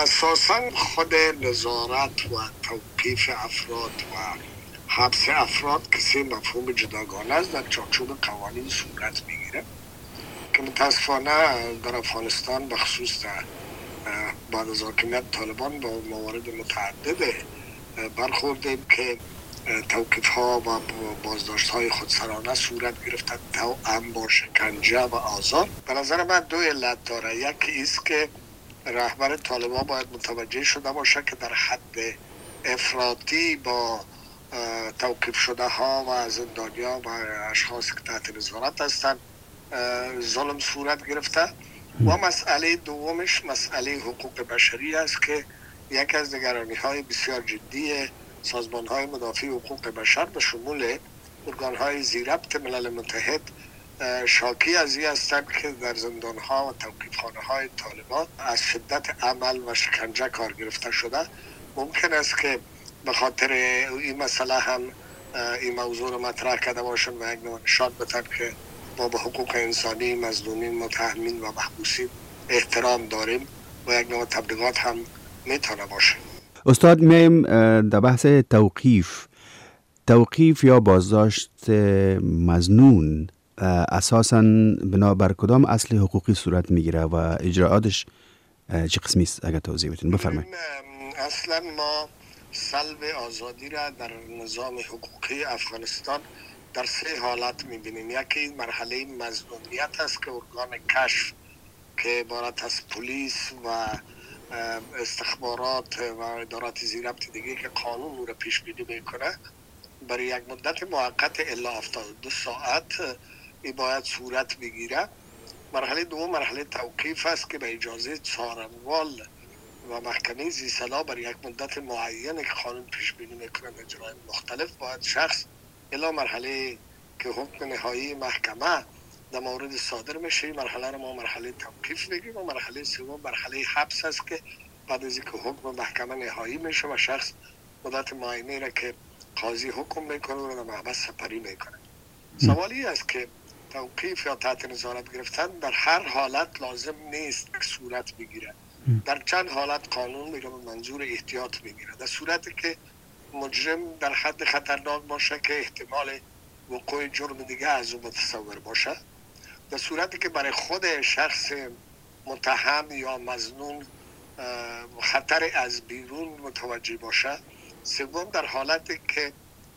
اساساً خود نظارت و توقیف افراد و حبس افراد کسی مفهوم جداگانه است، در چارچوب قوانین صورت میگیره که متاسفانه در افغانستان بخصوص بعد از حاکمیت طالبان با موارد متعدد برخوردیم که توقیف ها و بازداشت های خودسرانه صورت گرفته، توأم با شکنجه و آزار. به نظر من دو علت داره. یکی ایست که رهبر طالبان باید متوجه شده باشه که در حد افراطی با توقیف شده ها و زندانیان و اشخاص که تحت نظارت هستند ظلم صورت گرفته. و مسئله دومش مسئله حقوق بشری است که یک از نگرانی های بسیار جدی سازمان های مدافع حقوق بشر به شمول ارگان های زیربط ملل متحد شاکی از این هستند که در زندان ها و توقیف خانه های طالبان از شدت عمل و شکنجه کار گرفته شده. ممکن است که به خاطر این مسئله هم این موضوع رو مطرح کرده باشند و یک نشان بدن که ما به حقوق انسانی مظلومین، متهمین و محبوسین احترام داریم و یک نوع تبلیغات هم میتونه باشه. استاد، میم در بحث توقیف یا بازداشت مظنون اساساً بنابر کدام اصل حقوقی صورت میگیره و اجراعاتش چه قسمی است؟ اگر توضیح بدین بفرمایید. اصلا ما سلب آزادی را در نظام حقوقی افغانستان در سه حالت میبینیم. یکی مرحله مظنونیت است که ارگان کشف که عبارت از پلیس و استخبارات و ادارات زیربط دیگه که قانون رو پیش بینی میکنه برای یک مدت موقت الا 72 ساعت این باید صورت بگیره. مرحله دوم مرحله توقیف است که به اجازه څارنوال و محکمه ذی‌صلاح برای یک مدت معین که قانون پیش بینی میکنه اجرای مختلف باید شخص الا مرحله که حکم نهایی محکمه در مورد صادر میشه. این مرحله رو ما مرحله توقیف میگیم و مرحله سوم مرحله حبس است که بعد از اینکه حکم محکمه نهایی میشه و شخص مدت معینی را که قاضی حکم میکنه و در محبس سپری میکنه. سوالی است که توقیف یا تحت نظارت گرفتن در هر حالت لازم نیست که صورت بگیره. در چند حالت قانون میره به منظور احتیاط میگیره. در صورتی که مجرم در حد خطرناک باشه که احتمال وقوع جرم دیگه از او متصور باشه، در صورتی که برای خود شخص متهم یا مظنون خطر از بیرون متوجه باشه، سوم در حالتی که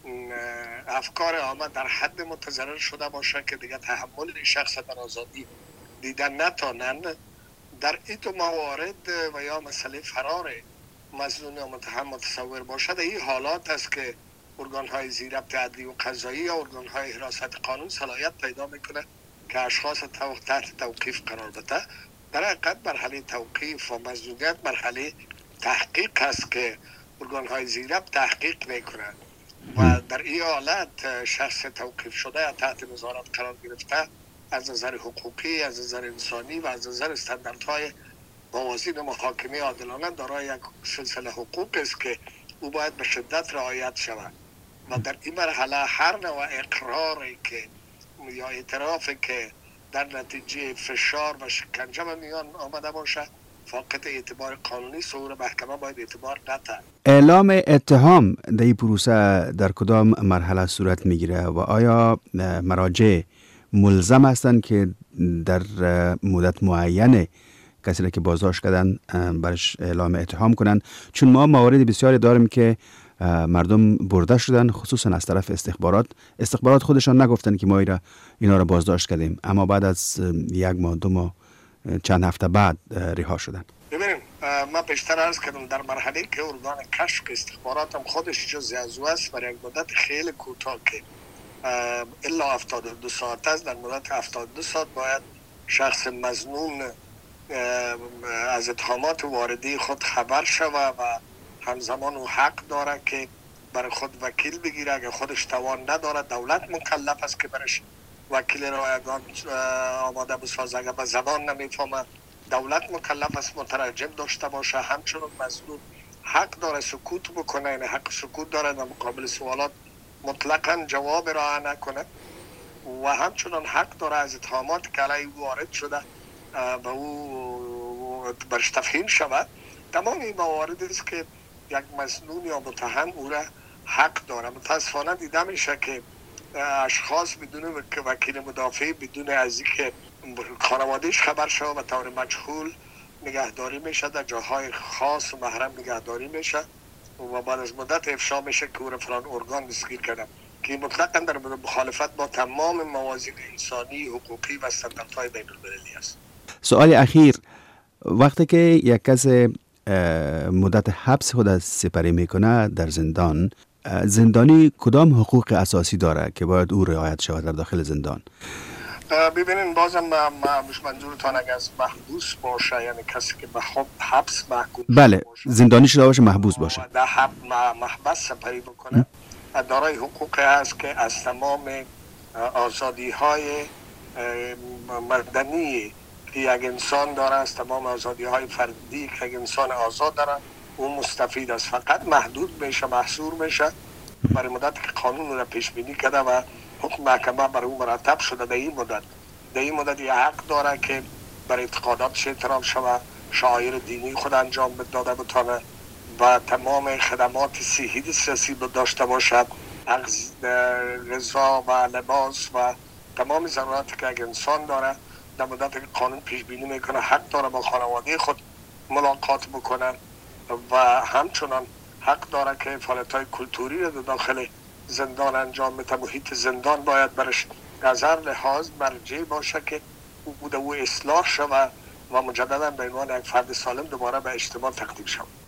افکار عامه در حد متضرر شده باشه که دیگه تحمل شخص در آزادی دیدن نتانند. در این دو موارد و یا مسئله فرار مظنون یا متهم متصور باشه، در این حالات است که ارگان‌های زیربط عدلی و قضایی یا ارگان‌های حراست قانون صلاحیت پیدا میکنه که اشخاص تحت توقیف قرار بده. در حقیقت مرحله توقیف و مظنونیت مرحله تحقیق است که ارگان‌های زیربط تحقیق میکنند و در این حالت شخص توقیف شده یا تحت نظارت قرار گرفته از نظر حقوقی، از نظر انسانی و از نظر استانداردهای موازین محاکمه عادلانه دارای یک سلسله حقوق است که او باید به شدت رعایت شود و در این مرحله هر نوع اقراری که یا اعترافی که در نتیجه فشار و شکنجه به میان آمده باشه فاقد اعتبار قانونی صدور محکمه باید اعتبار نده. اعلام اتهام در این پروسه در کدام مرحله صورت میگیره و آیا مراجع ملزم هستند که در مدت معین کسی را که بازداشت کردن برش اعلام اتهام کنن؟ چون ما موارد بسیاری داریم که مردم برده شدن، خصوصا از طرف استخبارات خودشان نگفتن که ما اینا را بازداشت کردیم، اما بعد از یک ماه دو ماه چند هفته بعد رها شدن. ببینیم من بیشتر عرض کردم در مرحله که ارگان کشف استخبارات هم خودش جزئی از او است برای یک مدت خیلی کوتاه که الا 72 ساعت است. در مدت 72 ساعت باید شخص مظنون از اتهامات واردی خود خبر شود و همزمان او حق داره که برای خود وکیل بگیره. اگر خودش توان نداره دولت مکلف است که برش وکیل رایگان آماده بسازه. اگر به زبان نمیفهمه دولت مکلف است مترجم داشته باشه. همچنین مظنون حق داره سکوت بکنه، یعنی حق سکوت داره در مقابل سوالات مطلقاً جواب را نکنه و همچنان حق داره از اتهامات که علیه او وارد شده به او برش تفهیم شود. تمام این مواردی است که یک مسنون یا متهم او را حق داره. متاسفانه دیده میشه که اشخاص بدون وکیل مدافع، بدون از اینکه خانوادهش خبر شود، به طور مجهول نگهداری میشه، در جاهای خاص و محرم نگهداری میشه و بعد از مدت افشا میشه که او را فلان ارگان دستگیر کردن، که مطلقا در مخالفت با تمام موازین انسانی، حقوقی و استانداردهای بین المللی است. سوال اخیر، وقتی که یک کس مدت حبس خود سپری میکنه در زندان، زندانی کدام حقوق اساسی داره که باید او رعایت شود در داخل زندان؟ ببینین بازم منظورتان اگر از محبوس باشه، یعنی کسی که به حبس محکوم بله باشه، زندانی شده باشه، محبوس باشه، در محبس سپری بکنه، دارای حقوق هست که از تمام آزادی های مدنی که یک انسان داره، از تمام آزادی های فردی که یک انسان آزاد داره، اون مستفید است. فقط محدود میشه، محصور میشه برای مدت که قانون رو پیش بینی کرده و حکم محکمه برای اون مرتب شده. در این مدت یه حق داره که برای اعتقاداتش احترام شود، شعائر دینی خود انجام داده بتانه و تمام خدمات صحی دسترسی داشته باشد، غذا و لباس و تمام ضروراتی که یک انسان داره. در مدت که قانون پیش بینی میکنه حق داره با خانواده خود ملاقات بکنه و همچنان حق داره که فعالیت‌های کلتوری رو داخل زندان انجام بده. محیط زندان باید برش از هر لحاظ مرجع باشه که او اصلاح شود و مجددا به عنوان یک فرد سالم دوباره به اجتماع تقدیم شود.